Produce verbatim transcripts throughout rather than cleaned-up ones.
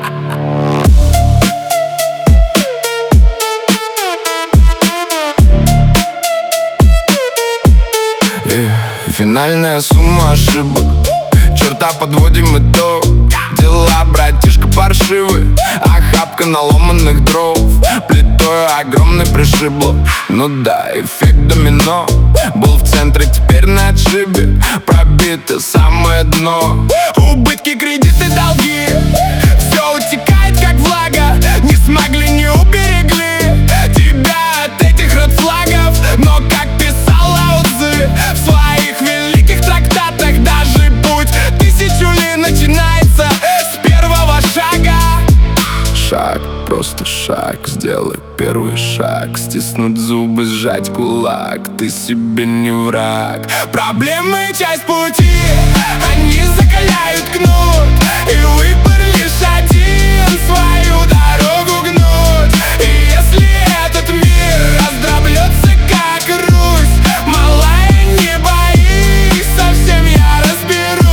Финальная сумма ошибок, черта подводим итог. Дела, братишка, паршивы, охапка наломанных дров. Плитой огромный пришибло, ну да, эффект домино. Был в центре, теперь на отшибе, пробито самое дно. Убытки, кредиты, долги, все утекает как влага. Не смогли, не уберегли тебя от этих родфлагов. Но как писал Лао Цзы в своих великих трактатах, даже путь тысячу ли начинается с первого шага. Шаг, просто шаг, сделай первый шаг. Стиснуть зубы, сжать кулак, ты себе не враг. Проблемы — часть пути, они закаляют кнут. И выбор лишь один — свою дорогу гнуть. И если этот мир раздроблется как Русь, малая, не боись, совсем я разберусь.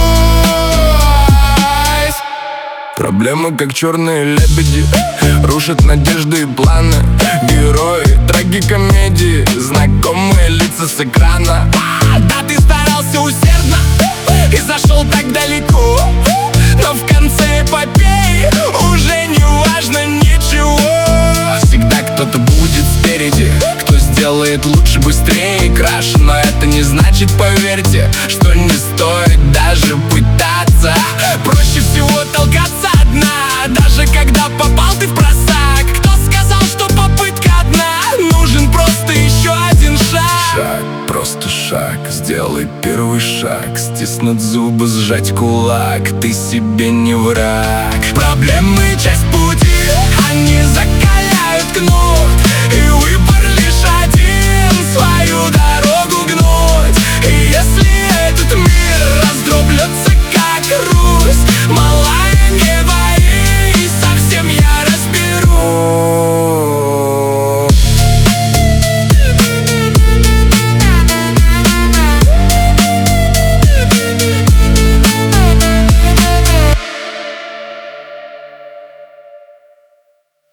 Проблемы, как черные лебеди, рушат надежды и планы. Герои трагикомедии, знакомые лица с экрана. Да, ты старался усердно и зашел так далеко, но в конце эпопеи уже не важно ничего. Всегда кто-то будет спереди, кто сделает лучше, быстрее и краше. Но это не значит, поверьте, что не стоит даже пытаться. Проще всего толкаться одна, даже когда попал ты в просак. Кто сказал, что попытка одна? Нужен просто еще один шаг. Шаг, просто шаг, сделай первый шаг. Стиснуть зубы, сжать кулак, ты себе не враг. Проблемы — часть пути, они закаляют кнут.